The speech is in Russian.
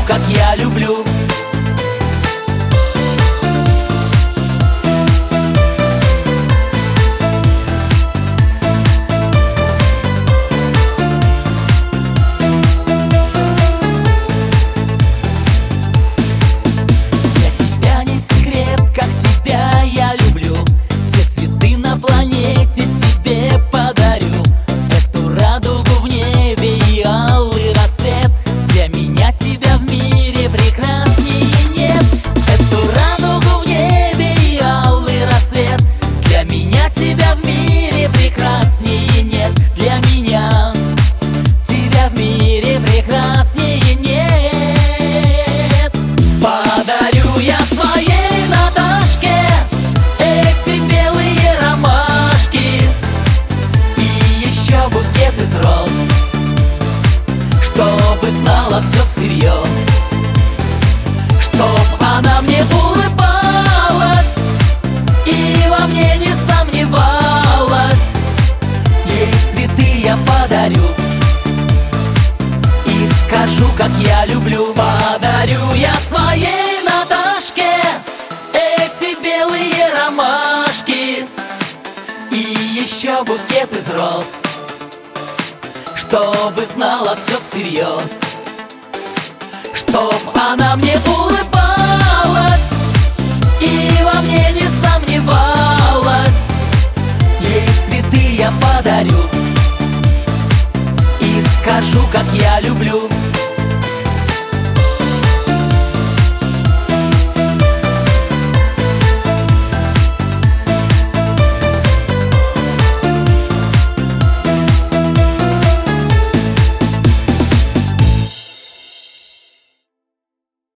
как я люблю. Тебе подарю эту радугу в небе и алый рассвет. Для меня тебя в мире прекраснее нет. Эту радугу в небе и алый рассвет. Для меня тебя в мире прекраснее нет. Для меня тебя в мире прекраснее нет. Подарю я своей Наташке эти белые ромашки и еще букет из роз, чтобы знала все всерьез, чтоб она мне улыбалась и во мне не сомневалась. Ей цветы я подарю и скажу, как я люблю. Подарю я своей Наташке эти белые ромашки и еще букет из роз, чтобы знала все всерьез, чтоб она мне улыбалась